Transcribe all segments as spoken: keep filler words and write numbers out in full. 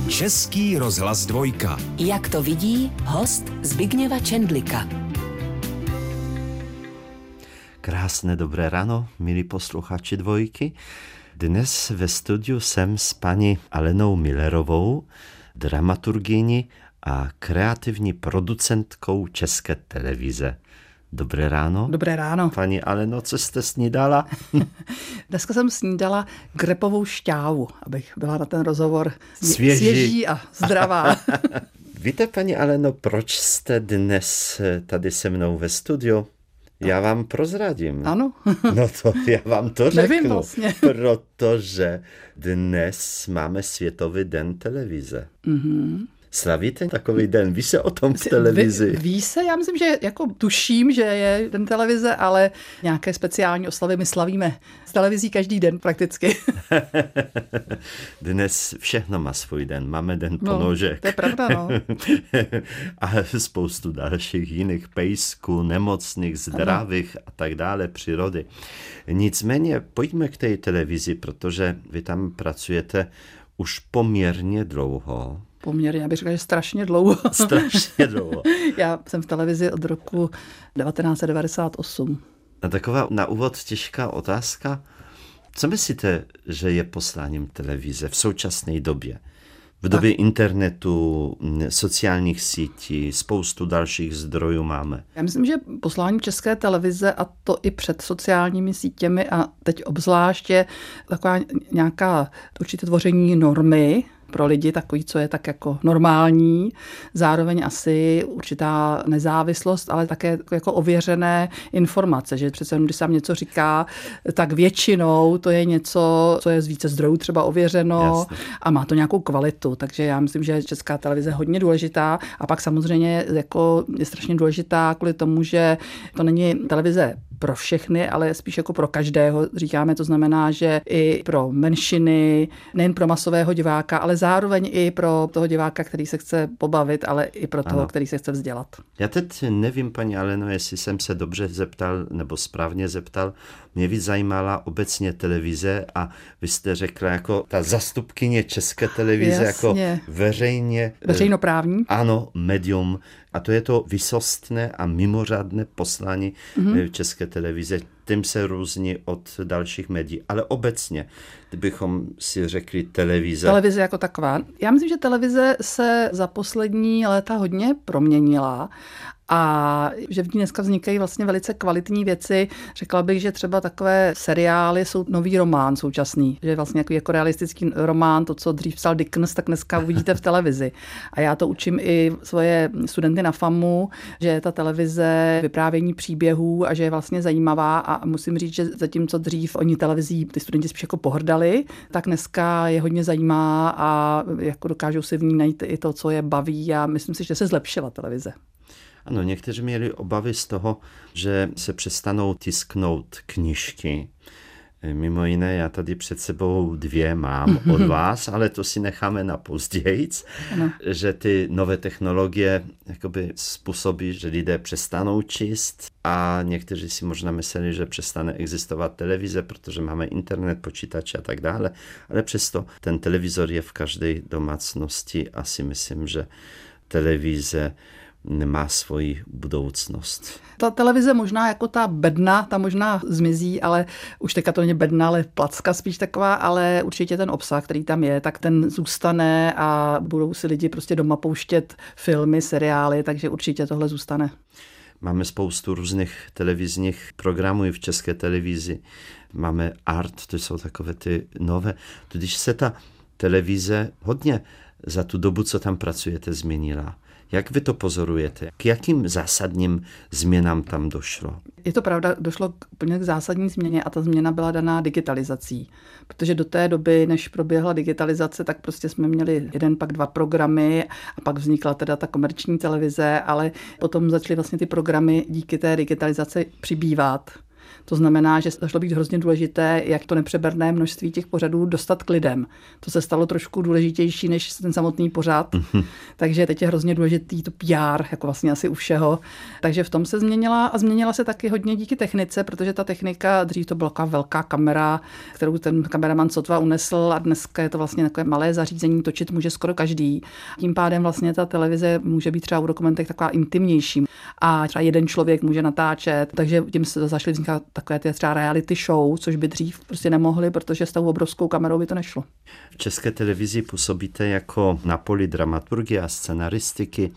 Český rozhlas dvojka. Jak to vidí host Zbigněva Čendlika. Krásné dobré ráno, milí posluchači dvojky. Dnes ve studiu jsem s paní Alenou Millerovou, dramaturgyní a kreativní producentkou České televize. Dobré ráno. Dobré ráno. Paní Aleno, co jste snídala? Dneska jsem snídala grepovou šťávu, abych byla na ten rozhovor svěží, svěží a zdravá. Víte, paní Aleno, proč jste dnes tady se mnou ve studiu? Já vám prozradím. Ano. No to já vám to řeknu. Nevím vlastně. Protože dnes máme Světový den televize. Mhm. Slavíte takový den? Ví se o tom v televizi? Ví, ví se, já myslím, že jako tuším, že je den televize, ale nějaké speciální oslavy my slavíme s televizí každý den prakticky. Dnes všechno má svůj den. Máme den No, ponožek. to je pravda, no. A spoustu dalších jiných pejsků, nemocných, zdravých a tak dále, přírody. Nicméně pojďme k té televizi, protože vy tam pracujete už poměrně dlouho. Poměrně, já bych řekla, že strašně dlouho. Strašně dlouho. Já jsem v televizi od roku devatenáct set devadesát osm. A taková na úvod těžká otázka. Co myslíte, že je posláním televize v současné době? V době tak. internetu, sociálních sítí, spoustu dalších zdrojů máme. Já myslím, že poslání České televize, a to i před sociálními sítěmi a teď obzvláště taková nějaká určitě tvoření normy pro lidi, takový, co je tak jako normální, zároveň asi určitá nezávislost, ale také jako ověřené informace, že přece když se vám něco říká, tak většinou to je něco, co je z více zdrojů třeba ověřeno. Jasně. A má to nějakou kvalitu, takže já myslím, že Česká televize je hodně důležitá a pak samozřejmě jako je strašně důležitá kvůli tomu, že to není televize pro všechny, ale spíš jako pro každého, říkáme, to znamená, že i pro menšiny, nejen pro masového diváka, ale zároveň i pro toho diváka, který se chce pobavit, ale i pro toho, ano. který se chce vzdělat. Já teď nevím, paní Aleno, jestli jsem se dobře zeptal, nebo správně zeptal, mě víc zajímala obecně televize a vy jste řekla jako ta zastupkyně České televize, Jasně. jako veřejně... Veřejnoprávní. Ano, médium. A to je to vysostné a mimořádné poslání mm-hmm. České televize. Tím se různí od dalších médií. Ale obecně, kdybychom si řekli televize. Televize jako taková. Já myslím, že televize se za poslední léta hodně proměnila a že v ní dneska vznikají vlastně velice kvalitní věci. Řekla bych, že třeba takové seriály jsou nový román současný, že vlastně jako, jako realistický román, to, co dřív psal Dickens, tak dneska uvidíte v televizi. A já to učím i svoje studenty na FAMu, že ta televize vyprávění příběhů a že je vlastně zajímavá a musím říct, že zatímco dřív oni televizí ty studenti spíš jako pohrdali, tak dneska je hodně zajímá a jako dokážou si v ní najít i to, co je baví a myslím si, že se zlepšila televize. Ano, někteří měli obavy z toho, že se přestanou tisknout knížky. Mimo jiné, já tady před sebou dvě mám od vás, ale to si necháme na později, že ty nové technologie jakoby způsobí, že lidé přestanou číst a někteří si možná mysleli, že přestane existovat televize, protože máme internet, počítače a tak dále, ale přesto ten televizor je v každé domácnosti a si myslím, že televize nemá svoji budoucnost. Ta televize možná jako ta bedna, ta možná zmizí, ale už teďka to není bedna, ale placka spíš taková, ale určitě ten obsah, který tam je, tak ten zůstane a budou si lidi prostě doma pouštět filmy, seriály, takže určitě tohle zůstane. Máme spoustu různých televizních programů i v České televizi. Máme Art, to jsou takové ty nové. Když se ta televize hodně za tu dobu, co tam pracujete, změnila. Jak vy to pozorujete? K jakým zásadním změnám tam došlo? Je to pravda, došlo k úplně k zásadní změně a ta změna byla daná digitalizací. Protože do té doby, než proběhla digitalizace, tak prostě jsme měli jeden, pak dva programy a pak vznikla teda ta komerční televize, ale potom začaly vlastně ty programy díky té digitalizaci přibývat. To znamená, že začalo být hrozně důležité, jak to nepřeberné množství těch pořadů dostat k lidem. To se stalo trošku důležitější než ten samotný pořad. Mm-hmm. Takže teď je hrozně důležitý to P R, jako vlastně asi u všeho. Takže v tom se změnila a změnila se taky hodně díky technice, protože ta technika, dřív to byla velká kamera, kterou ten kameraman sotva unesl a dneska je to vlastně takové malé zařízení, točit může skoro každý. Tím pádem vlastně ta televize může být třeba u dokumentech taková intimnější a třeba jeden člověk může natáčet, takže tím se zašly vznikat takové ty třeba reality show, což by dřív prostě nemohli, protože s tou obrovskou kamerou by to nešlo. V České televizi působíte jako na poli dramaturgie a scenaristiky.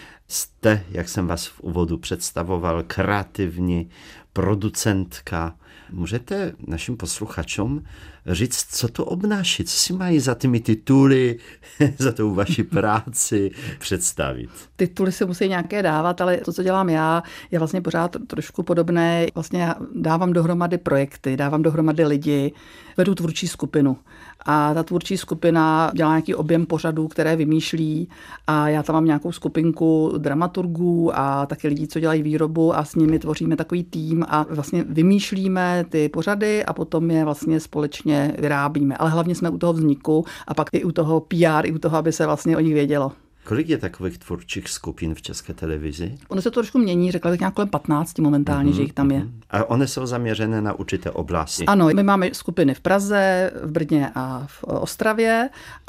Jste, jak jsem vás v úvodu představoval, kreativní producentka. Můžete našim posluchačům říct, co to obnáší, co si mají za těmi tituly, za tou vaši práci představit? Tituly si musí nějaké dávat, ale to, co dělám já, je vlastně pořád trošku podobné. Vlastně já dávám dohromady projekty, dávám dohromady lidi, vedu tvůrčí skupinu. A ta tvůrčí skupina dělá nějaký objem pořadů, které vymýšlí a já tam mám nějakou skupinku dramaturgů a taky lidí, co dělají výrobu a s nimi tvoříme takový tým a vlastně vymýšlíme ty pořady a potom je vlastně společně vyrábíme. Ale hlavně jsme u toho vzniku a pak i u toho P R, i u toho, aby se vlastně o nich vědělo. Kolik je takových tvůrčích skupin v České televizi? Ono se to trošku mění, řekla bych nějak kolem patnáct momentálně, mm-hmm, že jich tam je. A one jsou zaměřené na určité oblasti? Ano, my máme skupiny v Praze, v Brně a v Ostravě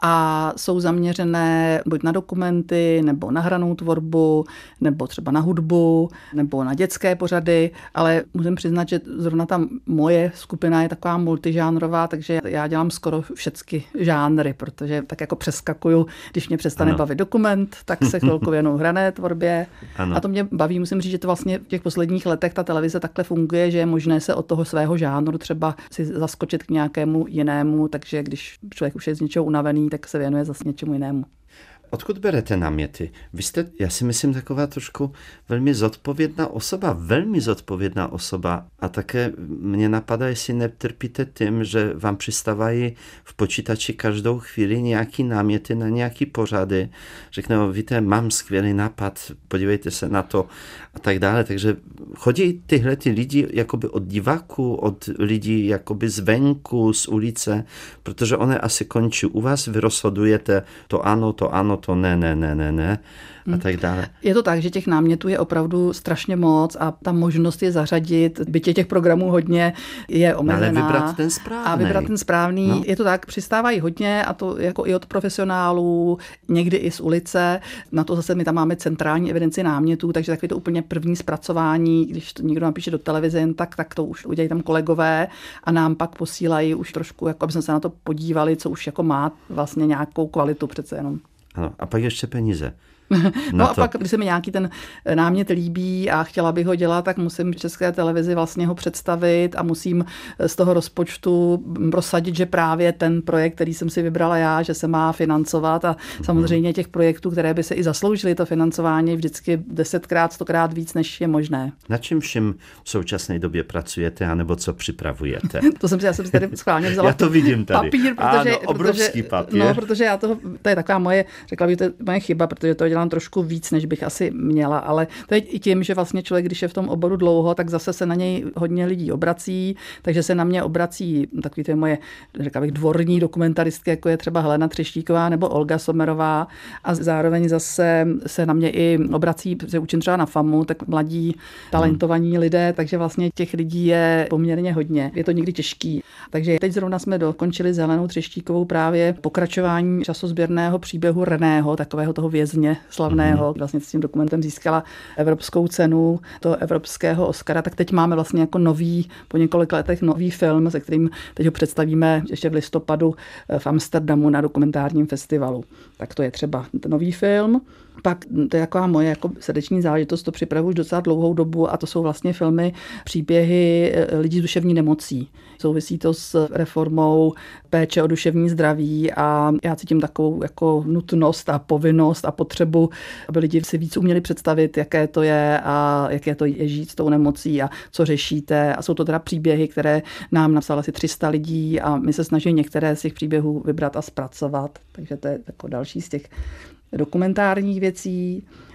a jsou zaměřené buď na dokumenty, nebo na hranou tvorbu, nebo třeba na hudbu, nebo na dětské pořady, ale musím přiznat, že zrovna ta moje skupina je taková multižánrová, takže já dělám skoro všechny žánry, protože tak jako přeskakuju, když mě přestane ano. bavit dokument, tak se chvilku věnuju hrané tvorbě. Ano. A to mě baví, musím říct, že to vlastně v těch posledních letech ta televize takhle funguje, že je možné se od toho svého žánru třeba si zaskočit k nějakému jinému, takže když člověk už je z něčeho unavený, tak se věnuje zase něčemu jinému. Odkud berete náměty? Vy jste, já si myslím, taková trošku velmi zodpovědná osoba, velmi zodpovědná osoba a také mě napadá, jestli netrpíte tím, že vám přistávají v počítači každou chvíli nějaký náměty na nějaký pořady. Řeknou, víte, mám skvělý nápad, podívejte se na to a tak dále. Takže chodí tyhle ty lidi jakoby od diváků, od lidí jakoby zvenku, z ulice, protože one asi končí u vás, vy rozhodujete to ano, to ano, to ne, ne, ne, ne, ne a tak dále. Je to tak, že těch námětů je opravdu strašně moc a ta možnost je zařadit, byť je těch programů hodně, je omezená. Ale vybrat ten správný. A vybrat ten správný. No. Je to tak, přistávají hodně a to jako i od profesionálů, někdy i z ulice. Na to zase my tam máme centrální evidenci námětů, takže takový to úplně první zpracování, když to někdo napíše do televize jen tak, tak to už udělají tam kolegové a nám pak posílají už trošku, jako aby jsme se na to podívali, co už jako má vlastně nějakou kvalitu přece jenom. Ano, a pak ještě peníze. No a pak, když se mi nějaký ten námět líbí a chtěla bych ho dělat, tak musím v České televizi vlastně ho představit a musím z toho rozpočtu prosadit, že právě ten projekt, který jsem si vybrala já, že se má financovat a samozřejmě těch projektů, které by se i zasloužily to financování, vždycky desetkrát, stokrát víc, než je možné. Na čem všem v současné době pracujete, anebo co připravujete? To jsem si, já jsem si tady schválně vzala já to vidím tady. Papír, protože, ano, obrovský protože, papír. No, protože já toho, to je taková moje, řekla bych, to je moje chyba, protože to dělám trošku víc, než bych asi měla, ale to je i tím, že vlastně člověk, když je v tom oboru dlouho, tak zase se na něj hodně lidí obrací, takže se na mě obrací takový ty moje, řekla bych, dvorní dokumentaristky, jako je třeba Helena Třeštíková nebo Olga Sommerová a zároveň zase se na mě i obrací, protože učím třeba na FAMu, tak mladí talentovaní lidé, takže vlastně těch lidí je poměrně hodně. Je to někdy těžký. Takže teď zrovna jsme dokončili s Helenou Třeštíkovou právě pokračování časozběrného příběhu Reného, takového toho vězně slavného, vlastně s tím dokumentem získala evropskou cenu toho evropského Oscara, tak teď máme vlastně jako nový, po několika letech nový film, se kterým teď ho představíme ještě v listopadu v Amsterdamu na dokumentárním festivalu. Tak to je třeba ten nový film. Pak to je taková moje jako srdeční záležitost, to připravuji už docela dlouhou dobu a to jsou vlastně filmy, příběhy lidí s duševní nemocí. Souvisí to s reformou péče o duševní zdraví a já cítím takovou jako nutnost a povinnost a potřebu, aby lidi si víc uměli představit, jaké to je a jaké to je žít s tou nemocí a co řešíte. A jsou to teda příběhy, které nám napsalo asi tři sta lidí a my se snažíme některé z těch příběhů vybrat a zpracovat. Takže to je jako další z těch dokumentárních věcí.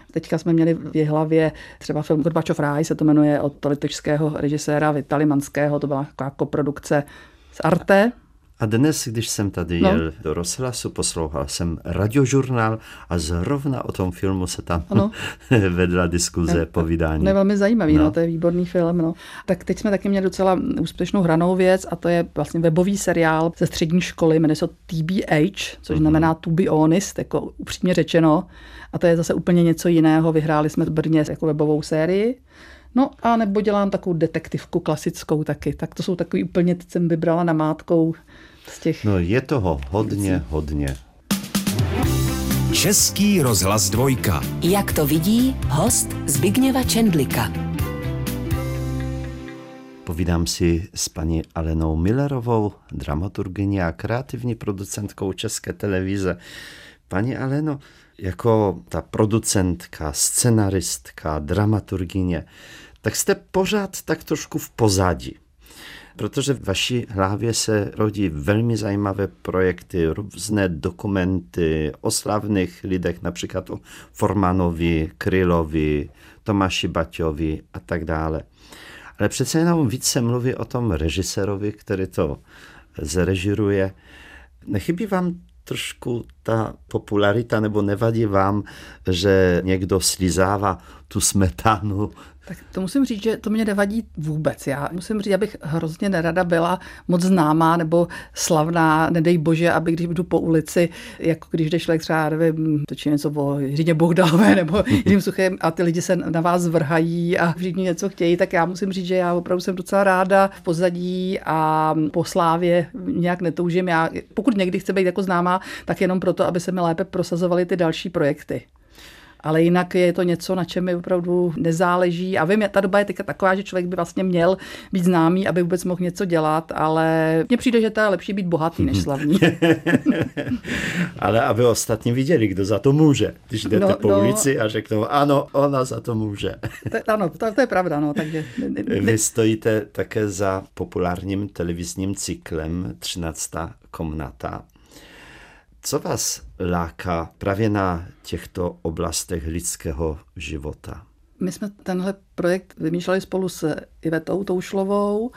Teďka jsme měli v hlavě třeba film Gorbačov ráj, se to jmenuje, od litevského režiséra Vitali Manského, to byla taková koprodukce z Arte. A dnes, když jsem tady no. jel do rozhlasu, poslouchal jsem radiožurnál a zrovna o tom filmu se tam ano. vedla diskuze, povídání. To je velmi zajímavý, no. no, no, to je výborný film. No. Tak teď jsme taky měli docela úspěšnou hranou věc a to je vlastně webový seriál ze střední školy, jmenuje se T B H, což uh-huh. znamená to be honest, jako upřímně řečeno. A to je zase úplně něco jiného. Vyhráli jsme v Brně jako webovou sérii. No a nebo dělám takovou detektivku klasickou taky. Tak to jsou takový úplně, teď jsem vybrala namátkou z těch... No je toho hodně, věcí. hodně. Český rozhlas dvojka. Jak to vidí host Zbigněva Čendlika. Povídám si s paní Alenou Millerovou, dramaturgyní a kreativní producentkou České televize. Paní Aleno, jako ta producentka, scenaristka, dramaturgyně, tak jste pořád tak trošku v pozadí. Protože v vaší hlavě se rodí velmi zajímavé projekty, různé dokumenty o slavných lidech, například o Formanovi, Krylovi, Tomáši Baťovi a tak dále. Ale přece jenom víc se mluví o tom režisérovi, který to zrežiruje. Nechybí vám trošku ta popularita, nebo nevadí vám, že někdo slizává tu smetanu? Tak to musím říct, že to mě nevadí vůbec. Já musím říct, abych hrozně nerada byla moc známá nebo slavná, nedej bože, aby když jdu po ulici, jako když jde člověk třeba, nevím, točí něco o Jiřině Bohdalové nebo Jiřím Suchém a ty lidi se na vás vrhají a všichni něco chtějí, tak já musím říct, že já opravdu jsem docela ráda v pozadí a po slávě nějak netoužím. Já, pokud někdy chci být jako známá, tak jenom proto, aby se mi lépe prosazovaly ty další projekty. Ale jinak je to něco, na čem mi opravdu nezáleží. A vím, ta doba je teďka taková, že člověk by vlastně měl být známý, aby vůbec mohl něco dělat, ale mně přijde, že to je lepší být bohatý než slavný. Ale aby ostatní viděli, kdo za to může. Když jdete no, po no, ulici a řeknou, ano, ona za to může. To, ano, to, to je pravda. No, takže... Vy stojíte také za populárním televizním cyklem třináctá komnata. Co vás láká právě na těchto oblastech lidského života? My jsme tenhle projekt vymýšleli spolu s Ivetou Toušlovou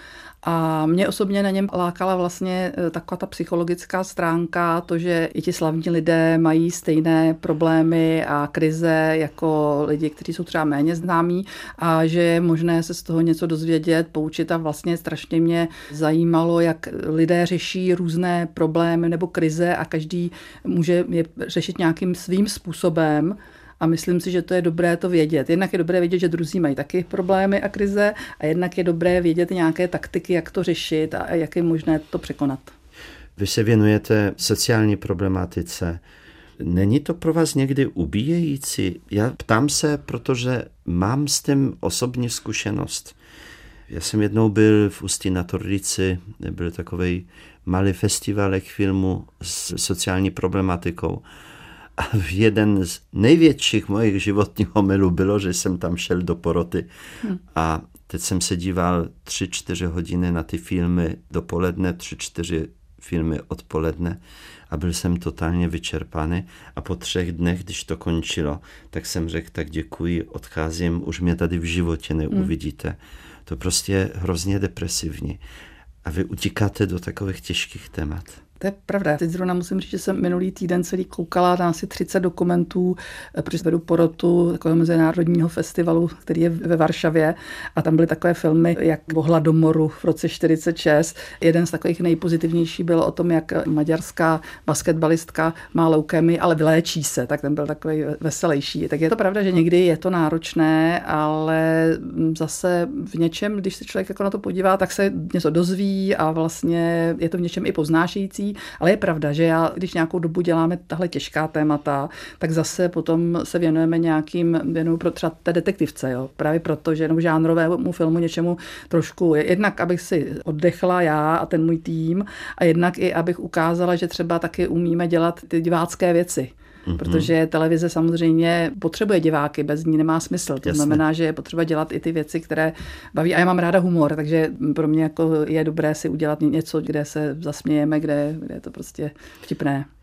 a mě osobně na něm lákala vlastně taková ta psychologická stránka, to, že i ti slavní lidé mají stejné problémy a krize jako lidi, kteří jsou třeba méně známí a že je možné se z toho něco dozvědět, poučit a vlastně strašně mě zajímalo, jak lidé řeší různé problémy nebo krize a každý může je řešit nějakým svým způsobem. A myslím si, že to je dobré to vědět. Jednak je dobré vědět, že druzí mají taky problémy a krize a jednak je dobré vědět nějaké taktiky, jak to řešit a jak je možné to překonat. Vy se věnujete sociální problematice. Není to pro vás někdy ubíjející? Já ptám se, protože mám s tím osobní zkušenost. Já jsem jednou byl v Ústí nad Orlicí, byl takový malý festivalek filmu s sociální problematikou. A jeden z největších mojich životních omylů bylo, že jsem tam šel do poroty hmm. a teď jsem se díval tři, čtyři hodiny na ty filmy dopoledne, tři, čtyři filmy odpoledne a byl jsem totálně vyčerpaný a po třech dnech, když to končilo, tak jsem řekl, tak děkuji, odcházím, už mě tady v životě neuvidíte. Hmm. To prostě je hrozně depresivní a vy utíkáte do takových těžkých témat. To je pravda. Teď zrovna musím říct, že jsem minulý týden celý koukala na asi třicet dokumentů, protože vedu porotu takového mezinárodního festivalu, který je ve Varšavě a tam byly takové filmy, jak o hladomoru v roce čtyřicet šest. Jeden z takových nejpozitivnějších byl o tom, jak maďarská basketbalistka má leukémii, ale vyléčí se, tak ten byl takový veselější. Tak je to pravda, že někdy je to náročné, ale zase v něčem, když se člověk jako na to podívá, tak se něco dozví a vlastně je to v něčem i poznášející. Ale je pravda, že já, když nějakou dobu děláme tahle těžká témata, tak zase potom se věnujeme nějakým, věnuju pro třeba té detektivce, jo. Právě proto, že nebo žánrovému filmu něčemu trošku, jednak abych si oddechla já a ten můj tým a jednak i abych ukázala, že třeba taky umíme dělat ty divácké věci. Mm-hmm. Protože televize samozřejmě potřebuje diváky, bez ní nemá smysl. To Jasně. znamená, že je potřeba dělat i ty věci, které baví. A já mám ráda humor, takže pro mě jako je dobré si udělat něco, kde se zasmějeme, kde, kde je to prostě vtipné.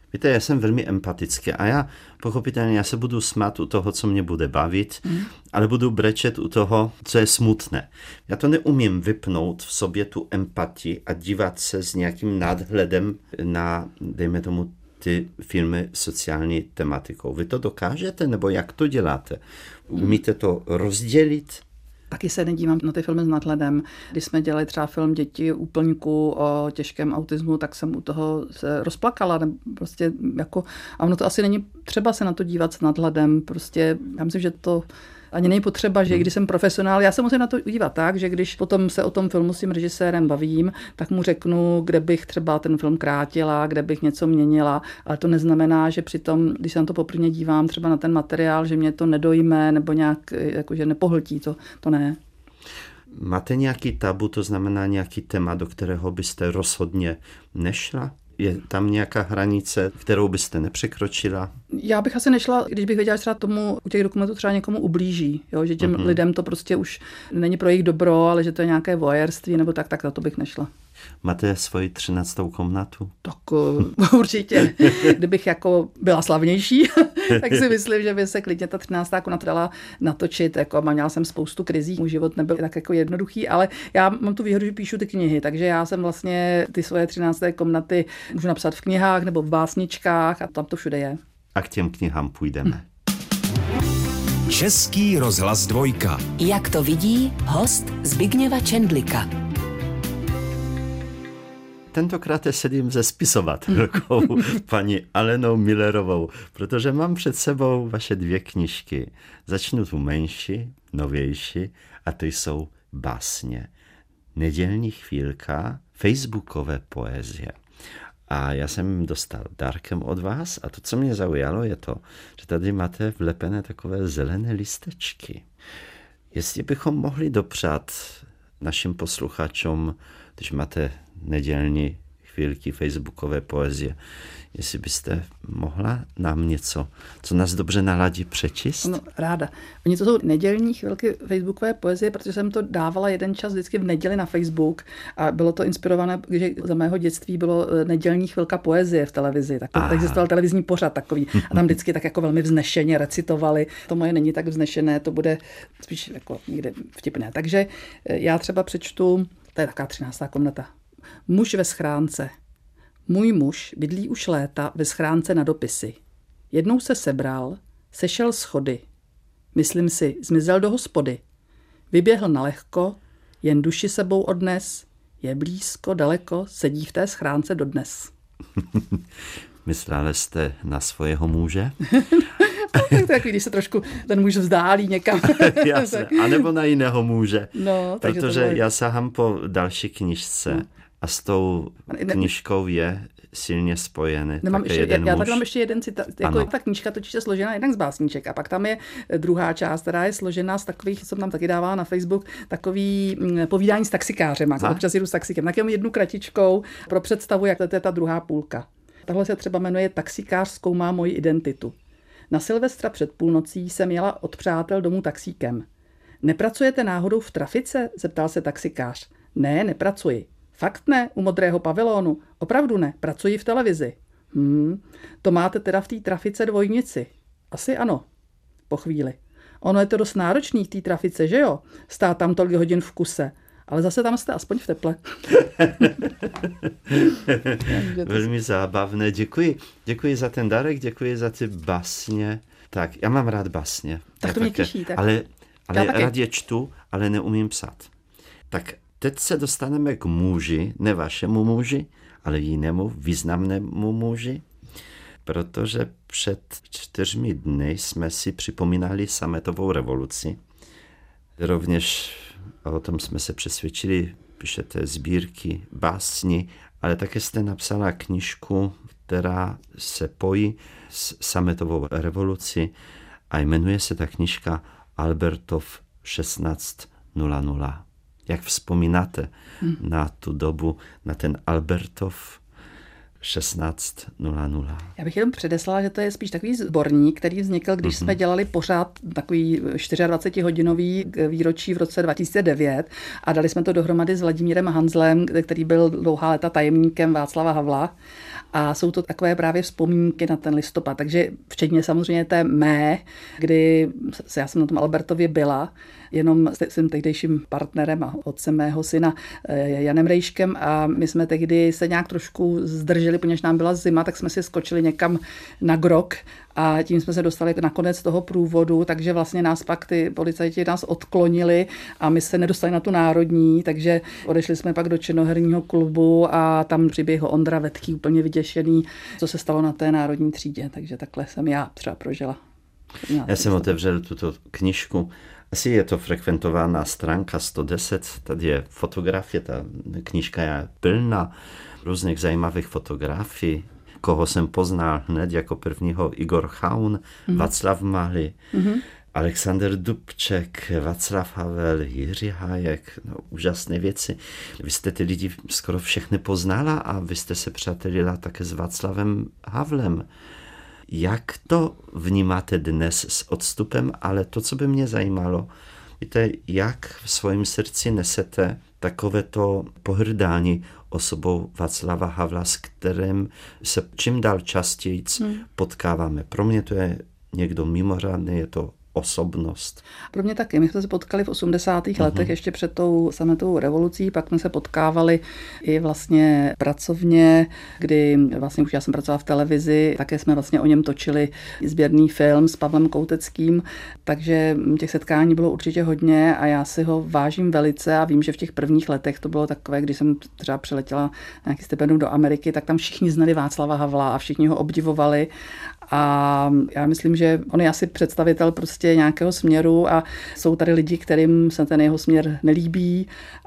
Víte, já jsem velmi empatický a já pochopitelně já se budu smát u toho, co mě bude bavit, mm. ale budu brečet u toho, co je smutné. Já to neumím vypnout v sobě tu empatii a dívat se s nějakým nadhledem na, dejme tomu, ty filmy sociální tematikou. Vy to dokážete, nebo jak to děláte? Umíte to rozdělit? Taky se nedívám na ty filmy s nadhledem. Když jsme dělali třeba film Děti úplňku o těžkém autismu, tak jsem u toho se rozplakala. Prostě jako, a ono to asi není třeba se na to dívat s nadhledem. Prostě já myslím, že to ani není potřeba, že když jsem profesionál, já se musím na to dívat tak, že když potom se o tom filmu s tím režisérem bavím, tak mu řeknu, kde bych třeba ten film krátila, kde bych něco měnila, ale to neznamená, že přitom, když se na to poprvé dívám třeba na ten materiál, že mě to nedojme nebo nějak jakože nepohltí, to, to ne. Máte nějaký tabu, to znamená nějaký téma, do kterého byste rozhodně nešla? Je tam nějaká hranice, kterou byste nepřekročila? Já bych asi nešla, když bych věděla, že třeba tomu u těch dokumentů třeba někomu ublíží, jo? Že těm mm-hmm. lidem to prostě už není pro jejich dobro, ale že to je nějaké voyerství nebo tak, tak na to bych nešla. Máte svoji třináctou komnatu? Tak uh, určitě. Kdybych jako byla slavnější, tak si myslím, že by se klidně ta třináctá komnata dala natočit. Jako, měla jsem spoustu krizí, můj život nebyl tak jako jednoduchý, ale já mám tu výhodu, že píšu ty knihy, takže já jsem vlastně ty svoje třinácté komnaty můžu napsat v knihách nebo v básničkách a tam to všude je. A k těm knihám půjdeme. Český rozhlas dvojka. Jak to vidí host Zbigněva Čendlika. Tentokrát sedím se spisovatelkou, paní Alenou Millerovou, protože mám před sebou vaše dvě knížky. Začnu tu menší, novější, a to jsou básně. Nedělní chvílka, facebookové poezie. A já jsem dostal dárkem od vás a to, co mě zaujalo, je to, že tady máte vlepené takové zelené listečky. Jestli bychom mohli dopřát našim posluchačům, když máte nedělní chvílky facebookové poezie, jestli byste mohla nám něco, co nás dobře naladí, přečíst? No, ráda. Oni to jsou nedělní chvílky facebookové poezie, protože jsem to dávala jeden čas vždycky v neděli na Facebook a bylo to inspirované, že za mého dětství bylo nedělní chvilka poezie v televizi. Tak to existoval televizní pořad takový a tam vždycky tak jako velmi vznešeně recitovali. To moje není tak vznešené, to bude spíš jako někde vtipné. Takže já třeba přečtu, to je taková třináctá komnata. Muž ve schránce. Můj muž bydlí už léta ve schránce na dopisy. Jednou se sebral, sešel schody. Myslím si, zmizel do hospody. Vyběhl nalehko, jen duši sebou odnes. Je blízko, daleko, sedí v té schránce dodnes. Myslela jste na svého muže? Tak to je, když se trošku ten muž vzdálí někam. Jasně, anebo na jiného muže. No, protože bylo... já sahám po další knížce. No. A s tou knížkou je silně spojený Nemám také ještě, jeden já, já muž. tady mám ještě jeden citát. Jako ta knížka totiž je složená jednak z básníček a pak tam je druhá část, která je složená z takových, co jsem tam taky dávala na Facebook, takový mm, povídání s taxikářem. A občas jedu s taxíkem. Tak jenom jednu kratičkou pro představu, jak to je ta druhá půlka. Tahle se třeba jmenuje Taxikář zkoumá moji identitu. Na Silvestra před půlnocí jsem jela od přátel domů taxíkem. Nepracujete náhodou v trafice? Zeptal se taxikář. Ne, nepracuji. Fakt ne, u modrého pavilonu. Opravdu ne, pracuji v televizi. Hmm, to máte teda v té trafice dvojnici. Asi ano. Po chvíli. Ono je to dost náročný v té trafice, že jo? Stát tam tolik hodin v kuse. Ale zase tam jste aspoň v teple. Velmi zábavné. Děkuji. Děkuji za ten darek, děkuji za ty básně. Tak, já mám rád básně. Tak to mě těší. Tak. Ale, ale rád je čtu, ale neumím psát. Tak teď se dostaneme k muži, ne vašemu muži, ale jinému významnému muži, protože před čtyřmi dny jsme si připomínali sametovou revoluci. Rovněž o tom jsme se přesvědčili, píšete sbírky, básni, ale také jste napsala knížku, která se pojí s sametovou revolucí a jmenuje se ta knížka Albertov šestnáct nula nula. Jak vzpomínáte hmm. na tu dobu, na ten Albertov šestnáct nula nula. Já bych jenom předeslala, že to je spíš takový sborník, který vznikl, když mm-hmm. jsme dělali pořád takový dvacetihodinový výročí v roce dva tisíce devět a dali jsme to dohromady s Vladimírem Hanzlem, který byl dlouhá léta tajemníkem Václava Havla. A jsou to takové právě vzpomínky na ten listopad. Takže včetně samozřejmě té mé, kdy já jsem na tom Albertově byla, jenom s tím tehdejším partnerem a otcem mého syna Janem Rejškem a my jsme tehdy se nějak trošku zdrželi, poněž nám byla zima, tak jsme si skočili někam na Grok a tím jsme se dostali na konec toho průvodu, takže vlastně nás pak ty policajti nás odklonili a my se nedostali na tu národní, takže odešli jsme pak do činoherního klubu a tam přiběhl Ondra Vetký úplně vyděšený, co se stalo na té národní třídě, takže takhle jsem já třeba prožila. Já jsem otevřel tuto knižku. Asi je to frekventovaná stránka sto deset, tady je fotografie, ta knižka je plná různých zajímavých fotografií. Koho jsem poznal hned jako prvního, Igor Chaun, mm. Václav Mahly, mm-hmm. Alexander Dubček, Václav Havel, Jiří Hájek, no, úžasné věci. Vy jste ty lidi skoro všechny poznala a vy jste se přátelila také s Václavem Havlem. Jak to vnímáte dnes s odstupem, ale to, co by mě zajímalo, víte, jak v svém srdci nesete takovéto pohrdání osobou Václava Havla, s kterým se čím dál častěji hmm. potkáváme. Pro mě to je někdo mimořádný, je to osobnost. Pro mě taky. My jsme se potkali v osmdesátých letech, uh-huh. ještě před tou sametovou revolucí, pak jsme se potkávali i vlastně pracovně, kdy vlastně už já jsem pracovala v televizi, také jsme vlastně o něm točili sběrný film s Pavlem Kouteckým, takže těch setkání bylo určitě hodně a já si ho vážím velice a vím, že v těch prvních letech to bylo takové, když jsem třeba přiletěla nějaký stipendium do Ameriky, tak tam všichni znali Václava Havla a všichni ho obdivovali. A já myslím, že on je asi představitel prostě nějakého směru a jsou tady lidi, kterým se ten jeho směr nelíbí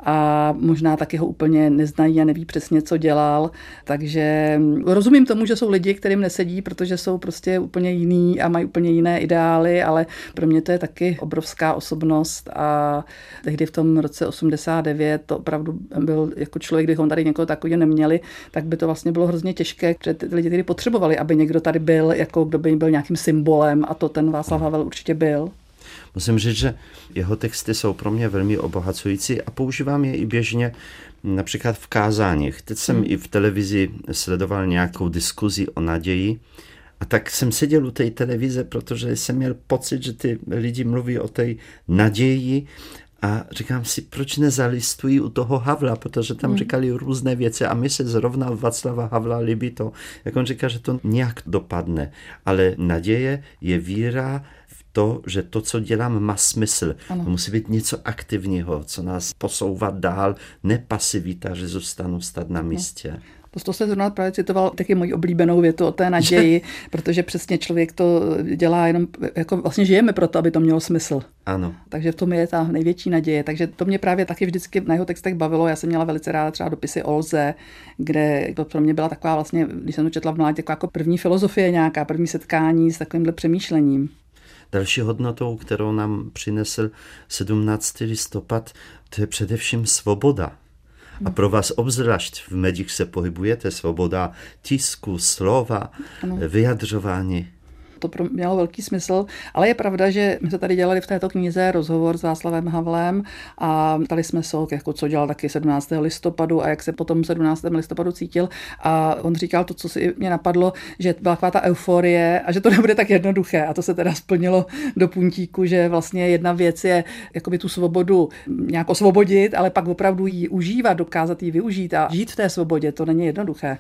a možná taky ho úplně neznají a neví přesně, co dělal. Takže rozumím tomu, že jsou lidi, kterým nesedí, protože jsou prostě úplně jiný a mají úplně jiné ideály, ale pro mě to je taky obrovská osobnost a tehdy v tom roce osmdesát devět to opravdu byl jako člověk, kdybychom tady někoho takového neměli, tak by to vlastně bylo hrozně těžké, protože ty lidi tady potřebovali, aby někdo tady byl, jako kdo by byl nějakým symbolem a to ten Václav Havel určitě byl. Musím říct, že jeho texty jsou pro mě velmi obohacující a používám je i běžně například v kázáních. Teď jsem hmm. i v televizi sledoval nějakou diskuzi o naději a tak jsem seděl u té televize, protože jsem měl pocit, že ty lidi mluví o té naději a říkám si, proč nezalistují u toho Havla, protože tam hmm. říkali různé věci a mi se zrovna Václava Havla líbí to, jak on říká, že to nějak dopadne. Ale naděje je víra v to, že to, co dělám, má smysl. Ano. Musí být něco aktivního, co nás posouvá dál, ne pasivita, že zůstanu stát na místě. To jste zrovna právě citoval taky moji oblíbenou větu o té naději, protože přesně člověk to dělá jenom, jako vlastně žijeme proto, aby to mělo smysl. Ano. Takže v tom je ta největší naděje. Takže to mě právě taky vždycky na jeho textech bavilo. Já jsem měla velice ráda třeba dopisy Olze, kde to pro mě byla taková vlastně, když jsem to četla v mládí, taková jako první filozofie nějaká, první setkání s takovýmhle přemýšlením. Další hodnotou, kterou nám přinesl sedmnáctého listopad, to je především svoboda. A pro vás obzvlášť v médiích se pohybujete, svoboda tisku, slova, ano. vyjadřování. To pro mě mělo velký smysl, ale je pravda, že my jsme tady dělali v této knize rozhovor s Václavem Havlem a ptali jsme se, jako co dělal taky sedmnáctého listopadu a jak se potom sedmnáctého listopadu cítil a on říkal to, co si mě napadlo, že byla taková ta euforie a že to nebude tak jednoduché a to se teda splnilo do puntíku, že vlastně jedna věc je jakoby tu svobodu nějak osvobodit, ale pak opravdu ji užívat, dokázat ji využít a žít v té svobodě, to není jednoduché.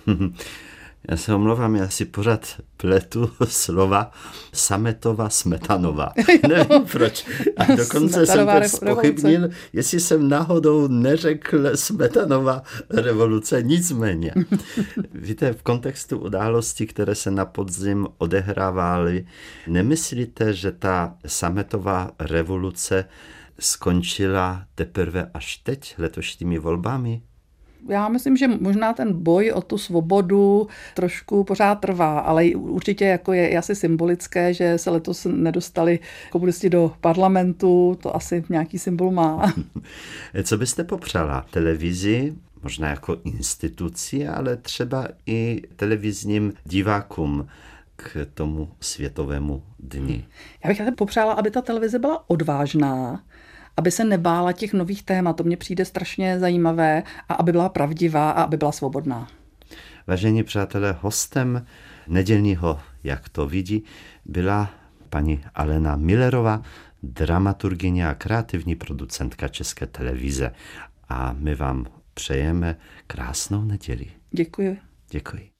Já se omlouvám, já si pořád pletu slova Sametova, Smetanova. Nevím proč. A dokonce jsem teď zpochybnil, jestli jsem náhodou neřekl Smetanova revoluce, nicméně. Víte, v kontextu událostí, které se na podzim odehrávaly, nemyslíte, že ta Sametova revoluce skončila teprve až teď, letošními volbami? Já myslím, že možná ten boj o tu svobodu trošku pořád trvá, ale určitě jako je asi symbolické, že se letos nedostali komunisti do parlamentu, to asi nějaký symbol má. Co byste popřála televizi, možná jako instituci, ale třeba i televizním divákům k tomu světovému dni. Já bych také popřála, aby ta televize byla odvážná, aby se nebála těch nových témat, to mně přijde strašně zajímavé, a aby byla pravdivá a aby byla svobodná. Vážení přátelé, hostem nedělního Jak to vidí byla paní Alena Millerová, dramaturgyně a kreativní producentka České televize. A my vám přejeme krásnou neděli. Děkuji. Děkuji.